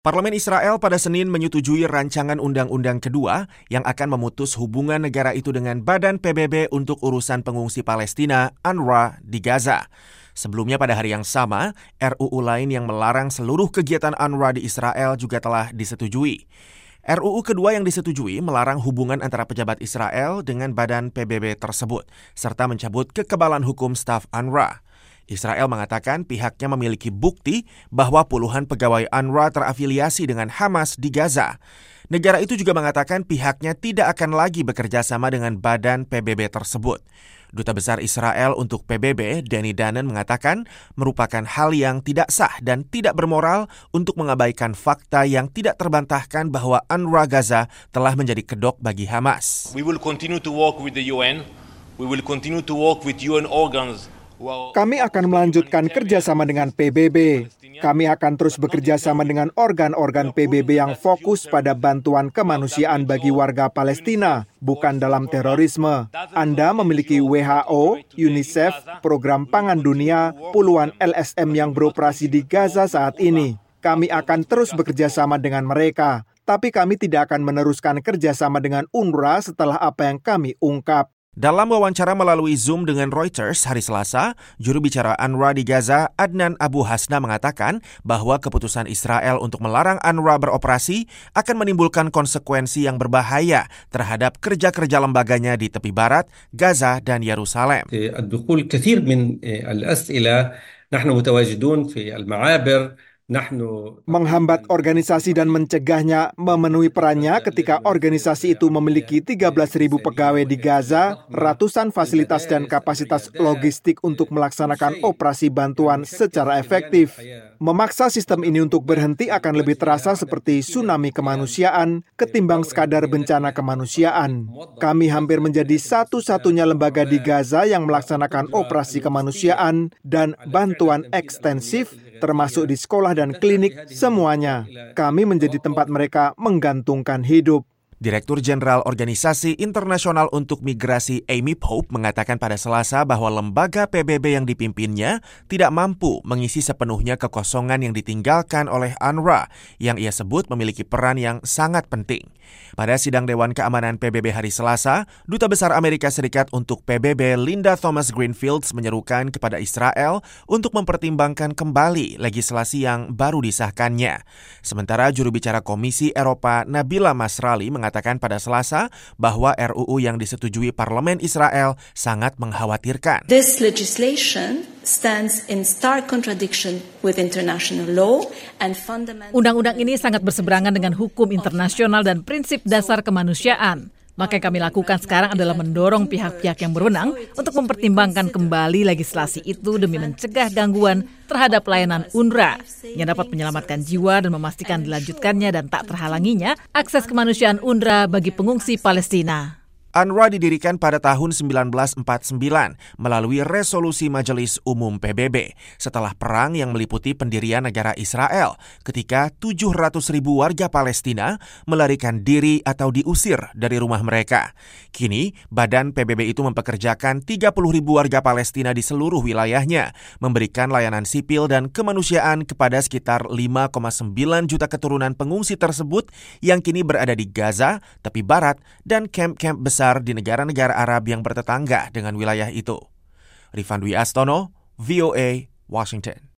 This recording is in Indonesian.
Parlemen Israel pada Senin menyetujui rancangan undang-undang kedua yang akan memutus hubungan negara itu dengan Badan PBB untuk urusan pengungsi Palestina, UNRWA, di Gaza. Sebelumnya pada hari yang sama, RUU lain yang melarang seluruh kegiatan UNRWA di Israel juga telah disetujui. RUU kedua yang disetujui melarang hubungan antara pejabat Israel dengan Badan PBB tersebut, serta mencabut kekebalan hukum staf UNRWA. Israel mengatakan pihaknya memiliki bukti bahwa puluhan pegawai UNRWA terafiliasi dengan Hamas di Gaza. Negara itu juga mengatakan pihaknya tidak akan lagi bekerja sama dengan Badan PBB tersebut. Duta Besar Israel untuk PBB, Danny Danon, mengatakan merupakan hal yang tidak sah dan tidak bermoral untuk mengabaikan fakta yang tidak terbantahkan bahwa UNRWA Gaza telah menjadi kedok bagi Hamas. We will continue to work with the UN. We will continue to work with UN organs. Kami akan melanjutkan kerjasama dengan PBB. Kami akan terus bekerja sama dengan organ-organ PBB yang fokus pada bantuan kemanusiaan bagi warga Palestina, bukan dalam terorisme. Anda memiliki WHO, UNICEF, Program Pangan Dunia, puluhan LSM yang beroperasi di Gaza saat ini. Kami akan terus bekerja sama dengan mereka, tapi kami tidak akan meneruskan kerjasama dengan UNRWA setelah apa yang kami ungkap. Dalam wawancara melalui Zoom dengan Reuters hari Selasa, juru bicara UNRWA di Gaza, Adnan Abu Hasna, mengatakan bahwa keputusan Israel untuk melarang UNRWA beroperasi akan menimbulkan konsekuensi yang berbahaya terhadap kerja-kerja lembaganya di tepi barat, Gaza, dan Yerusalem. الدخول كثير من الأسئلة نحن متواجدون في المعابر. Menghambat organisasi dan mencegahnya memenuhi perannya ketika organisasi itu memiliki 13.000 pegawai di Gaza, ratusan fasilitas dan kapasitas logistik untuk melaksanakan operasi bantuan secara efektif. Memaksa sistem ini untuk berhenti akan lebih terasa seperti tsunami kemanusiaan ketimbang sekadar bencana kemanusiaan. Kami hampir menjadi satu-satunya lembaga di Gaza yang melaksanakan operasi kemanusiaan dan bantuan ekstensif, termasuk di sekolah dan klinik, semuanya. Kami menjadi tempat mereka menggantungkan hidup. Direktur Jenderal Organisasi Internasional untuk Migrasi Amy Pope mengatakan pada Selasa bahwa lembaga PBB yang dipimpinnya tidak mampu mengisi sepenuhnya kekosongan yang ditinggalkan oleh UNRWA yang ia sebut memiliki peran yang sangat penting. Pada sidang Dewan Keamanan PBB hari Selasa, Duta Besar Amerika Serikat untuk PBB Linda Thomas-Greenfield menyerukan kepada Israel untuk mempertimbangkan kembali legislasi yang baru disahkannya. Sementara juru bicara Komisi Eropa Nabila Masrali mengatakan pada Selasa bahwa RUU yang disetujui Parlemen Israel sangat mengkhawatirkan. This legislation stands in stark contradiction with international law and fundamental. Undang-undang ini sangat berseberangan dengan hukum internasional dan prinsip dasar kemanusiaan. Maka yang kami lakukan sekarang adalah mendorong pihak-pihak yang berwenang untuk mempertimbangkan kembali legislasi itu demi mencegah gangguan terhadap layanan UNRWA yang dapat menyelamatkan jiwa dan memastikan dilanjutkannya dan tak terhalanginya akses kemanusiaan UNRWA bagi pengungsi Palestina. UNRWA didirikan pada tahun 1949 melalui resolusi Majelis Umum PBB setelah perang yang meliputi pendirian negara Israel ketika 700.000 warga Palestina melarikan diri atau diusir dari rumah mereka. Kini, Badan PBB itu mempekerjakan 30.000 warga Palestina di seluruh wilayahnya, memberikan layanan sipil dan kemanusiaan kepada sekitar 5,9 juta keturunan pengungsi tersebut yang kini berada di Gaza, tepi barat, dan kamp-kamp besar di negara-negara Arab yang bertetangga dengan wilayah itu. Rifan Dwi Astono, VOA, Washington.